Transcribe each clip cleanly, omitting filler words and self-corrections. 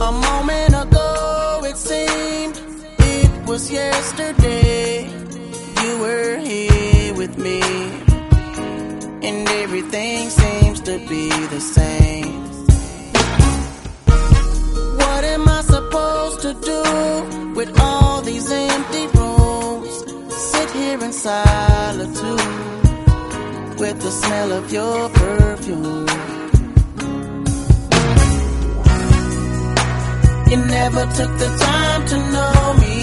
A moment ago it seemed it was yesterday. You were here with me, and everything seems to be the same. What am I supposed to do with all these empty rooms? Sit here in solitude with the smell of your perfume. You never took the time to know me.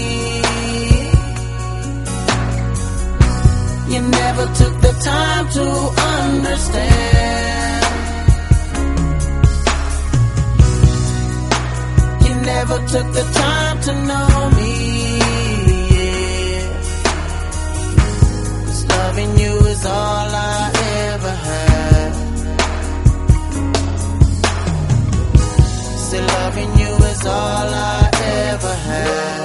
You never took the time to understand. You never took the time to know me. Yeah. 'Cause loving you is all I ever had. Still loving you is all I ever had.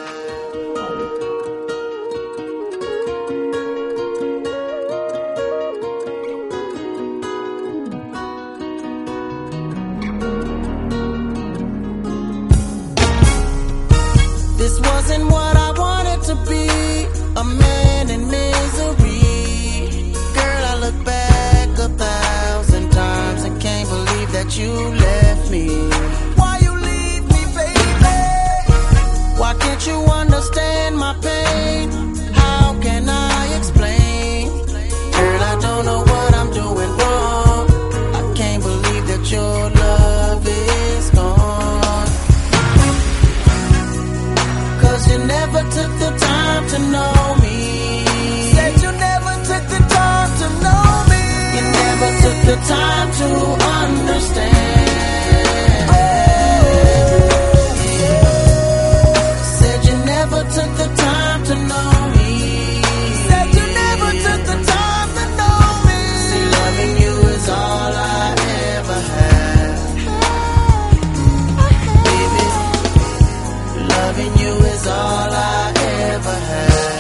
This wasn't what I wanted to be, a man in misery. Girl, I look back 1,000 times and can't believe that you left me. Why you leave me, baby? Why can't you understand my pain? How can I explain? Girl, I don't know what I'm doing wrong. I can't believe that your love is gone. 'Cause you never took the time to know me. Said you never took the time to know me. You never took the time to understand. Said you never took the time to know me. Said you never took the time to know me. See, loving you is all I ever had. Baby, loving you is all I ever had.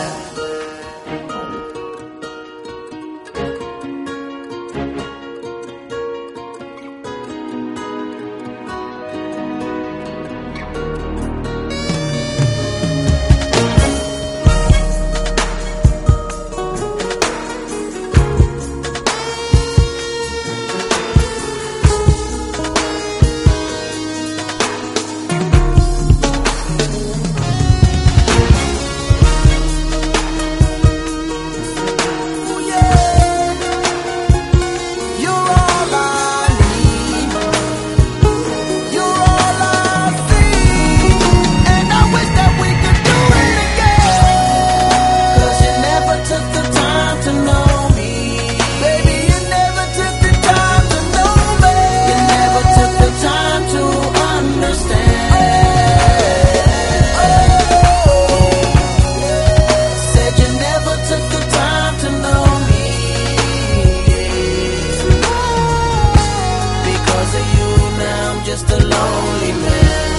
Just a lonely man.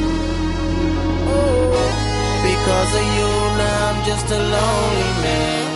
Because of you now I'm just a lonely man.